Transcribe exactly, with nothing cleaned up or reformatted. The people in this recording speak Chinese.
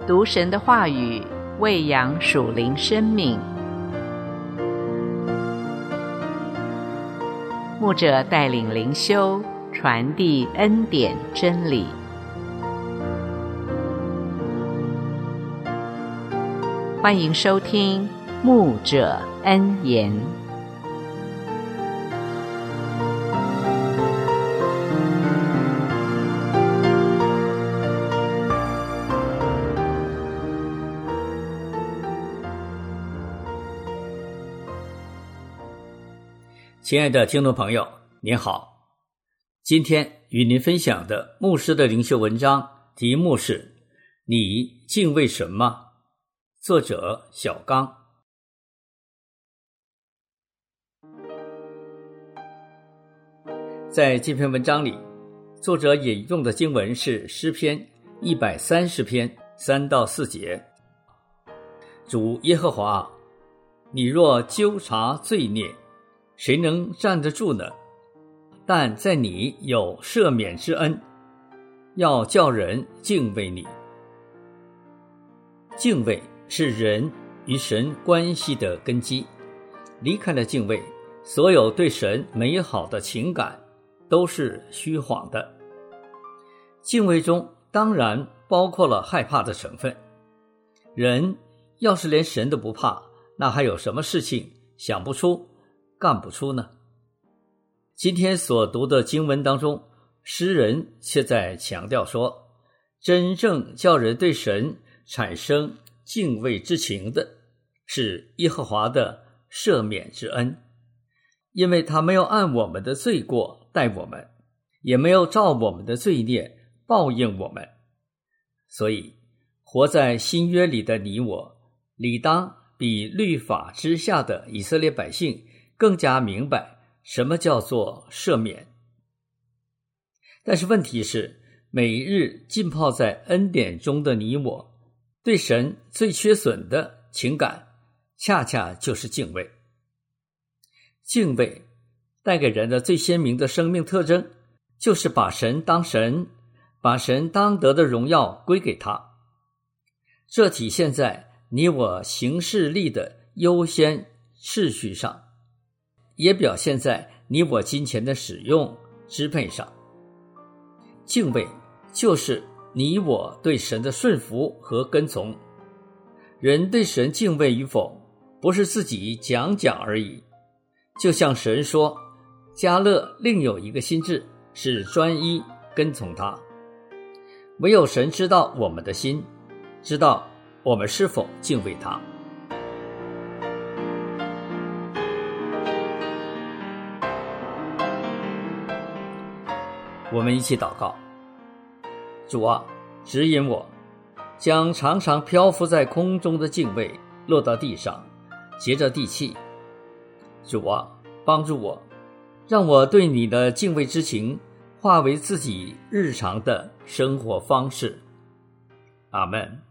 读神的话语，喂养属灵生命。牧者带领灵修，传递恩典真理。欢迎收听牧者恩言。 亲爱的听众朋友，您好，今天与您分享的牧师的灵修文章题目是你敬畏神吗？作者小刚。在这篇文章里，作者引用的经文是诗篇一百三十篇三到四节。主耶和华，你若究察罪孽，谁能站得住呢？但在你有赦免之恩，要叫人敬畏你。敬畏是人与神关系的根基，离开了敬畏，所有对神美好的情感都是虚晃的。敬畏中当然包括了害怕的成分。人要是连神都不怕，那还有什么事情想不出干不出呢？今天所读的经文当中，诗人却在强调说，真正叫人对神产生敬畏之情的是耶和华的赦免之恩，因为他没有按我们的罪过待我们，也没有照我们的罪孽报应我们。所以活在新约里的你我，理当比律法之下的以色列百姓更加明白什么叫做赦免。但是问题是，每日浸泡在恩典中的你我，对神最缺损的情感恰恰就是敬畏。敬畏带给人的最鲜明的生命特征，就是把神当神，把神当得的荣耀归给他。这体现在你我行事力的优先次序上，也表现在你我金钱的使用支配上。敬畏就是你我对神的顺服和跟从。人对神敬畏与否，不是自己讲讲而已。就像神说，迦勒另有一个心志，是专一跟从他。唯有神知道我们的心，知道我们是否敬畏他。我们一起祷告。主啊，指引我，将常常漂浮在空中的敬畏落到地上，结着地气。主啊，帮助我，让我对你的敬畏之情化为自己日常的生活方式。阿们。